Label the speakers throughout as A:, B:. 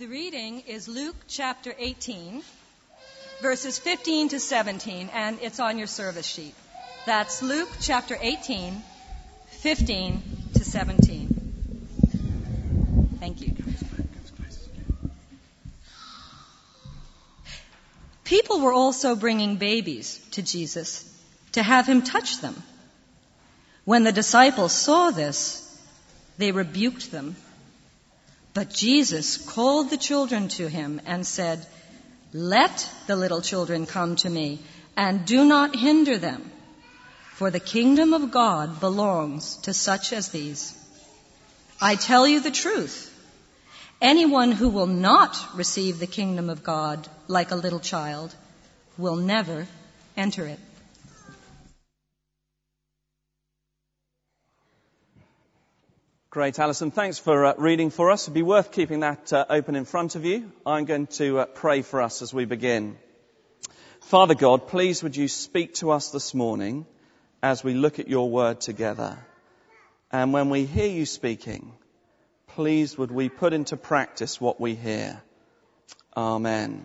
A: The reading is Luke chapter 18, verses 15 to 17, and it's on your service sheet. That's Luke chapter 18, 15 to 17. Thank you. People were also bringing babies to Jesus to have him touch them. When the disciples saw this, they rebuked them. But Jesus called the children to him and said, "Let the little children come to me, and do not hinder them, for the kingdom of God belongs to such as these. I tell you the truth. Anyone who will not receive the kingdom of God like a little child will never enter it."
B: Great, Alison. Thanks for reading for us. It'd be worth keeping that open in front of you. I'm going to pray for us as we begin. Father God, please would you speak to us this morning as we look at your word together. And when we hear you speaking, please would we put into practice what we hear. Amen.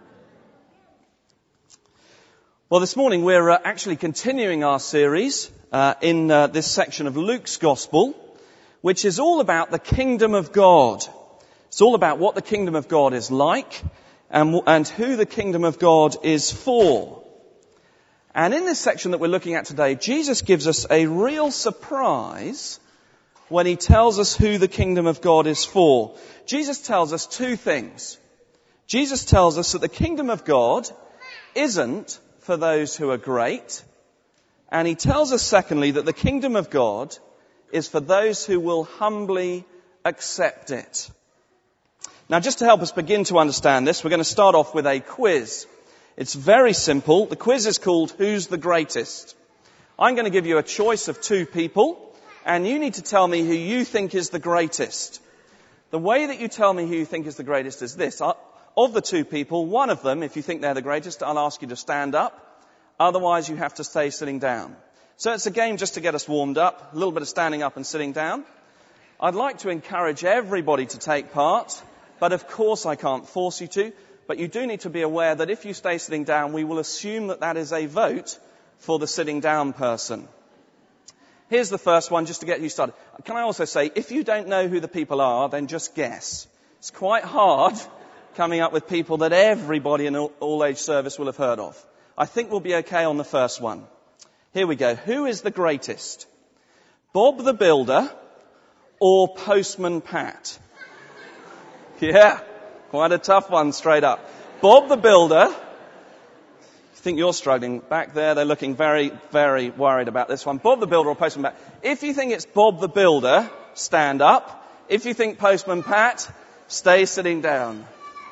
B: Well, this morning we're actually continuing our series in this section of Luke's Gospel, which is all about the kingdom of God. It's all about what the kingdom of God is like and who the kingdom of God is for. And in this section that we're looking at today, Jesus gives us a real surprise when he tells us who the kingdom of God is for. Jesus tells us two things. Jesus tells us that the kingdom of God isn't for those who are great. And he tells us, secondly, that the kingdom of God is for those who will humbly accept it. Now, just to help us begin to understand this, we're going to start off with a quiz. It's very simple. The quiz is called Who's the Greatest? I'm going to give you a choice of two people, and you need to tell me who you think is the greatest. The way that you tell me who you think is the greatest is this. Of the two people, one of them, if you think they're the greatest, I'll ask you to stand up. Otherwise, you have to stay sitting down. So it's a game just to get us warmed up, a little bit of standing up and sitting down. I'd like to encourage everybody to take part, but of course I can't force you to. But you do need to be aware that if you stay sitting down, we will assume that that is a vote for the sitting down person. Here's the first one, just to get you started. Can I also say, if you don't know who the people are, then just guess. It's quite hard coming up with people that everybody in all age service will have heard of. I think we'll be okay on the first one. Here we go. Who is the greatest? Bob the Builder or Postman Pat? Yeah, quite a tough one straight up. Bob the Builder. I think you're struggling. Back there, they're looking very, very worried about this one. Bob the Builder or Postman Pat? If you think it's Bob the Builder, stand up. If you think Postman Pat, stay sitting down.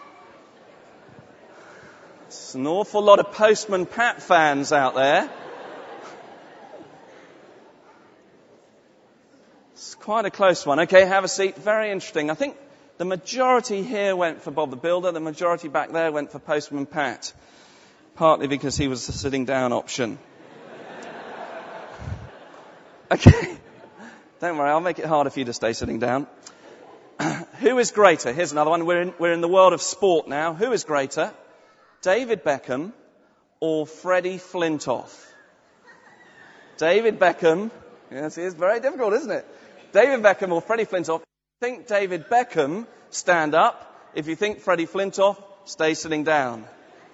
B: There's an awful lot of Postman Pat fans out there. It's quite a close one. Okay, have a seat. Very interesting. I think the majority here went for Bob the Builder. The majority back there went for Postman Pat. Partly because he was the sitting down option. Okay. Don't worry, I'll make it harder for you to stay sitting down. Who is greater? Here's another one. We're in the world of sport now. Who is greater? David Beckham or Freddie Flintoff? David Beckham. Yes, it's very difficult, isn't it? David Beckham or Freddie Flintoff. If you think David Beckham, stand up. If you think Freddie Flintoff, stay sitting down.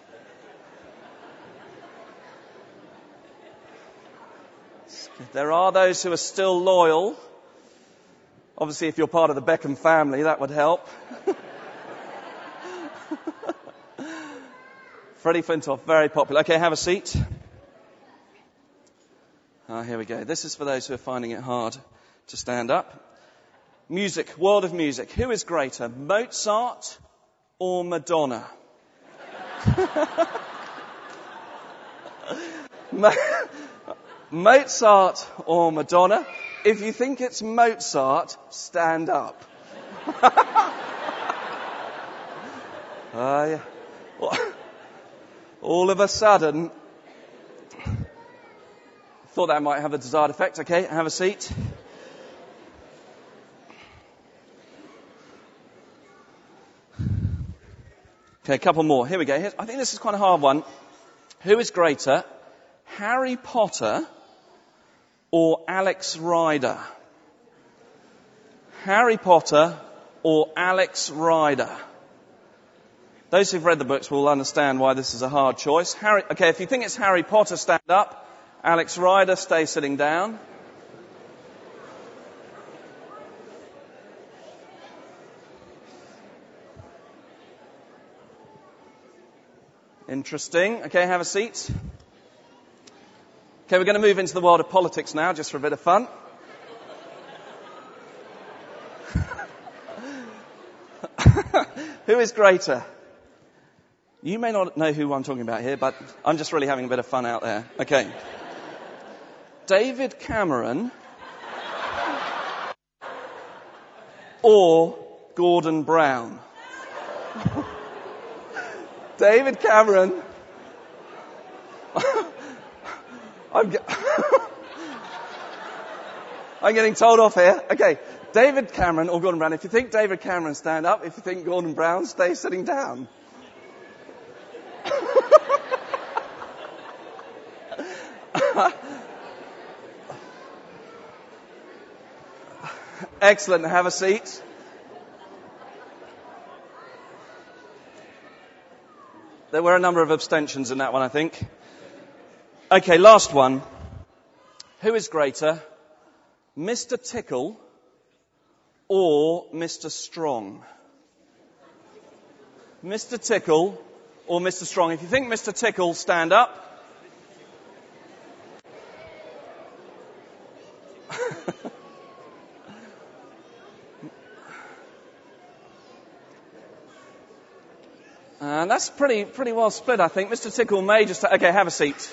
B: There are those who are still loyal. Obviously, if you're part of the Beckham family, that would help. Freddie Flintoff, very popular. Okay, have a seat. Here we go. This is for those who are finding it hard to stand up. Music, world of music. Who is greater, Mozart or Madonna? Mozart or Madonna? If you think it's Mozart, stand up. Yeah. All of a sudden, thought that might have the desired effect. Okay, have a seat. Okay, a couple more. Here we go. I think this is quite a hard one. Who is greater, Harry Potter or Alex Rider? Harry Potter or Alex Rider? Those who've read the books will understand why this is a hard choice. Okay, if you think it's Harry Potter, stand up. Alex Rider, stay sitting down. Interesting. Okay, have a seat. Okay, we're going to move into the world of politics now, just for a bit of fun. Who is greater? You may not know who I'm talking about here, but I'm just really having a bit of fun out there. Okay. David Cameron or Gordon Brown? David Cameron. I'm getting told off here. Okay. David Cameron or Gordon Brown. If you think David Cameron, stand up. If you think Gordon Brown, stay sitting down. Excellent. Have a seat. There were a number of abstentions in that one, I think. Okay, last one. Who is greater, Mr. Tickle or Mr. Strong? Mr. Tickle or Mr. Strong? If you think Mr. Tickle, stand up. And that's pretty well split, I think. Mr. Tickle may just... Okay, have a seat.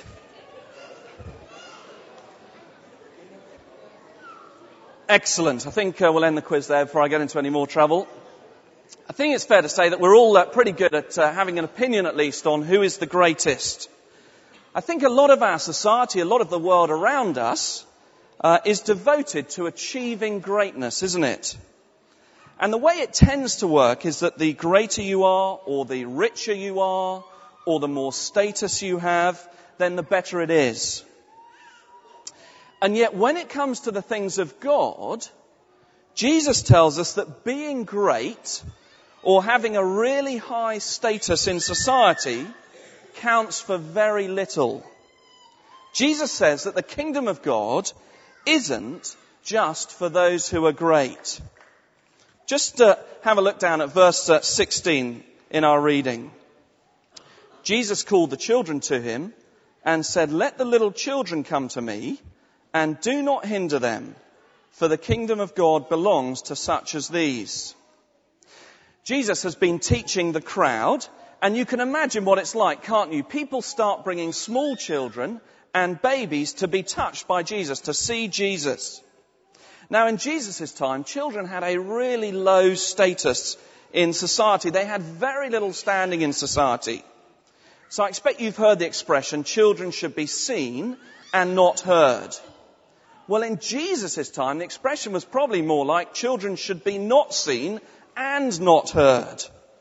B: Excellent. I think we'll end the quiz there before I get into any more trouble. I think it's fair to say that we're all pretty good at having an opinion, at least, on who is the greatest. I think a lot of our society, a lot of the world around us, is devoted to achieving greatness, isn't it? And the way it tends to work is that the greater you are, or the richer you are, or the more status you have, then the better it is. And yet when it comes to the things of God, Jesus tells us that being great, or having a really high status in society, counts for very little. Jesus says that the kingdom of God isn't just for those who are great. Just have a look down at verse 16 in our reading. Jesus called the children to him and said, "Let the little children come to me, and do not hinder them, for the kingdom of God belongs to such as these." Jesus has been teaching the crowd, and you can imagine what it's like, can't you? People start bringing small children and babies to be touched by Jesus, to see Jesus. Now, in Jesus' time, children had a really low status in society. They had very little standing in society. So I expect you've heard the expression, children should be seen and not heard. Well, in Jesus' time, the expression was probably more like children should be not seen and not heard.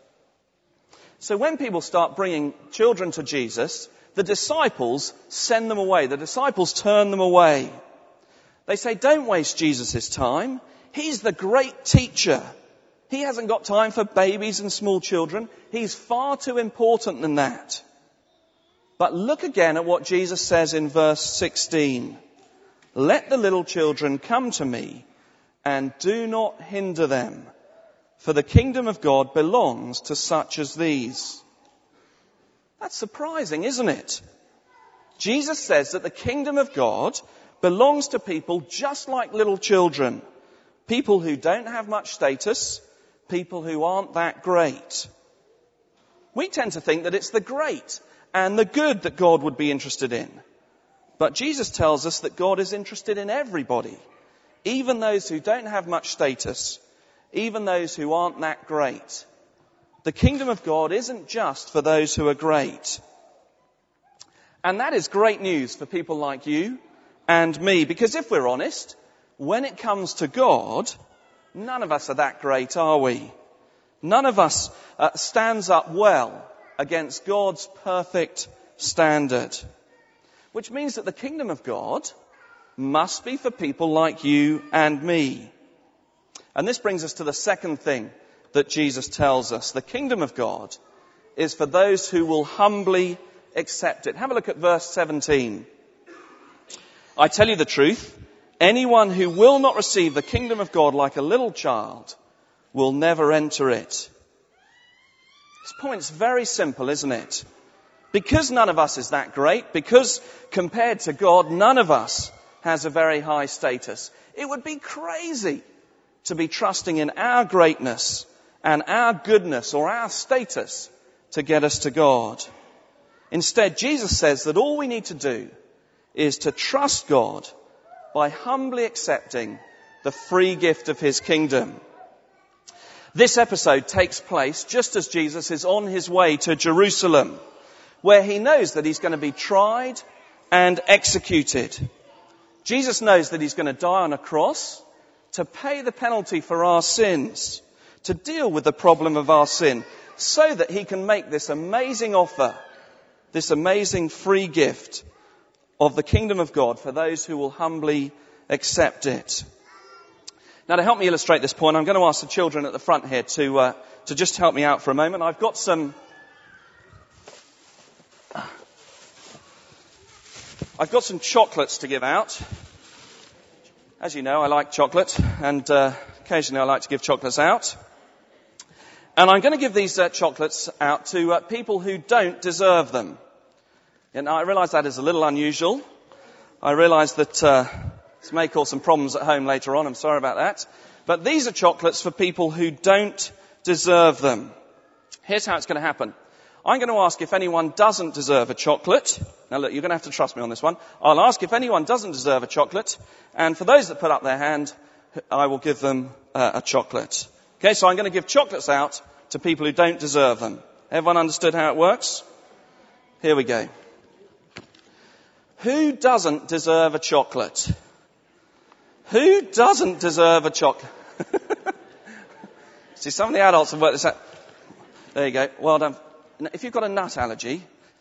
B: So when people start bringing children to Jesus, the disciples send them away. The disciples turn them away. They say, don't waste Jesus' time. He's the great teacher. He hasn't got time for babies and small children. He's far too important than that. But look again at what Jesus says in verse 16. "Let the little children come to me, and do not hinder them, for the kingdom of God belongs to such as these." That's surprising, isn't it? Jesus says that the kingdom of God belongs to people just like little children. People who don't have much status, people who aren't that great. We tend to think that it's the great and the good that God would be interested in. But Jesus tells us that God is interested in everybody, even those who don't have much status, even those who aren't that great. The kingdom of God isn't just for those who are great. And that is great news for people like you and me, because if we're honest, when it comes to God, none of us are that great, are we? None of us stands up well against God's perfect standard. Which means that the kingdom of God must be for people like you and me. And this brings us to the second thing that Jesus tells us. The kingdom of God is for those who will humbly accept it. Have a look at verse 17. I tell you the truth, anyone who will not receive the kingdom of God like a little child will never enter it. This point's very simple, isn't it? Because none of us is that great, because compared to God, none of us has a very high status, it would be crazy to be trusting in our greatness and our goodness or our status to get us to God. Instead, Jesus says that all we need to do is to trust God by humbly accepting the free gift of his kingdom. This episode takes place just as Jesus is on his way to Jerusalem, where he knows that he's going to be tried and executed. Jesus knows that he's going to die on a cross to pay the penalty for our sins, to deal with the problem of our sin, so that he can make this amazing offer, this amazing free gift of the kingdom of God for those who will humbly accept it. Now, to help me illustrate this point, I'm going to ask the children at the front here to just help me out for a moment. I've got some chocolates to give out. As you know, I like chocolate, and occasionally I like to give chocolates out. And I'm going to give these chocolates out to people who don't deserve them. And I realise that is a little unusual. I realise that this may cause some problems at home later on. I'm sorry about that. But these are chocolates for people who don't deserve them. Here's how it's going to happen. I'm going to ask if anyone doesn't deserve a chocolate. Now look, you're going to have to trust me on this one. I'll ask if anyone doesn't deserve a chocolate. And for those that put up their hand, I will give them a chocolate. Okay, so I'm going to give chocolates out to people who don't deserve them. Everyone understood how it works? Here we go. Who doesn't deserve a chocolate? Who doesn't deserve a chocolate? See, some of the adults have worked this out. There you go. Well done. If you've got a nut allergy,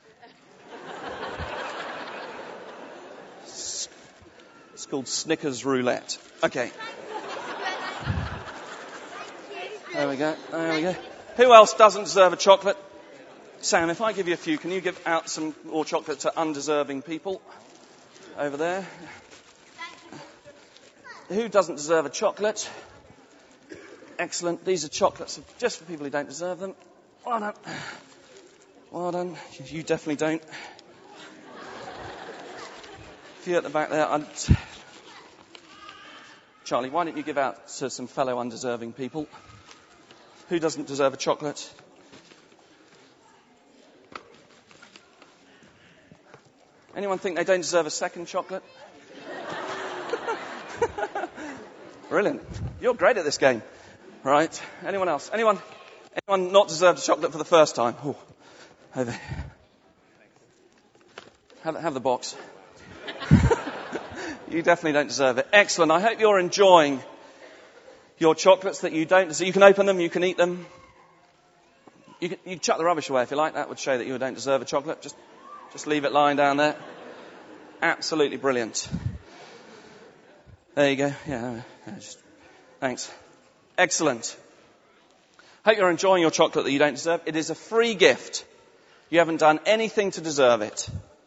B: it's called Snickers roulette. Okay. There we go. There we go. Who else doesn't deserve a chocolate? Sam, if I give you a few, can you give out some more chocolate to undeserving people over there? Who doesn't deserve a chocolate? Excellent. These are chocolates just for people who don't deserve them. Well done. Well done. You definitely don't. A few at the back there. Charlie, why don't you give out to some fellow undeserving people? Who doesn't deserve a chocolate? Anyone think they don't deserve a second chocolate? Brilliant. You're great at this game. Right. Anyone else? Anyone not deserved a chocolate for the first time? Ooh. Over here. Have the box. You definitely don't deserve it. Excellent. I hope you're enjoying your chocolates that you don't deserve. You can open them, you can eat them. You can chuck the rubbish away if you like. That would show that you don't deserve a chocolate. Just leave it lying down there. Absolutely brilliant. There you go. Yeah, thanks. Excellent. Hope you're enjoying your chocolate that you don't deserve. It is a free gift. You haven't done anything to deserve it.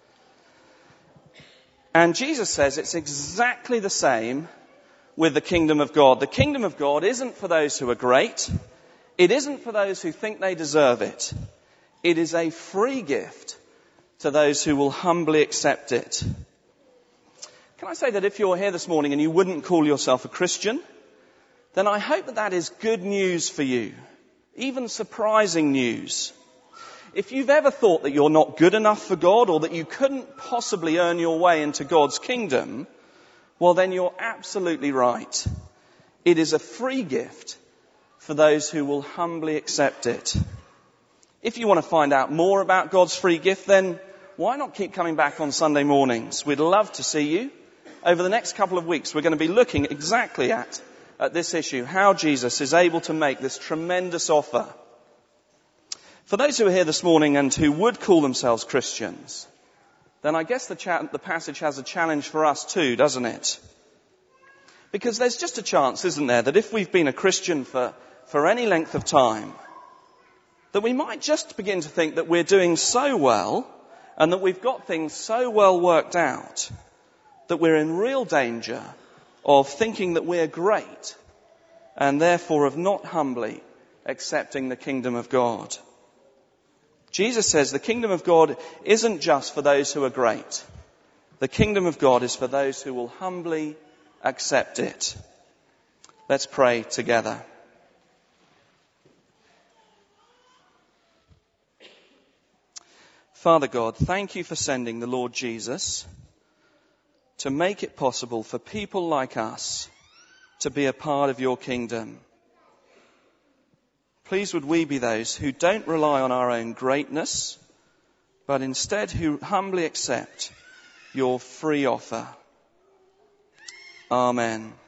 B: And Jesus says it's exactly the same with the kingdom of God. The kingdom of God isn't for those who are great. It isn't for those who think they deserve it. It is a free gift to those who will humbly accept it. Can I say that if you're here this morning and you wouldn't call yourself a Christian, then I hope that is good news for you, even surprising news. If you've ever thought that you're not good enough for God or that you couldn't possibly earn your way into God's kingdom, well then you're absolutely right. It is a free gift for those who will humbly accept it. If you want to find out more about God's free gift, then why not keep coming back on Sunday mornings? We'd love to see you. Over the next couple of weeks, we're going to be looking exactly at at this issue, how Jesus is able to make this tremendous offer. For those who are here this morning and who would call themselves Christians, then I guess the passage has a challenge for us too, doesn't it? Because there's just a chance, isn't there, that if we've been a Christian for any length of time, that we might just begin to think that we're doing so well and that we've got things so well worked out that we're in real danger of thinking that we're great and therefore of not humbly accepting the kingdom of God. Jesus says the kingdom of God isn't just for those who are great. The kingdom of God is for those who will humbly accept it. Let's pray together. Father God, thank you for sending the Lord Jesus to make it possible for people like us to be a part of your kingdom. Please would we be those who don't rely on our own greatness, but instead who humbly accept your free offer. Amen.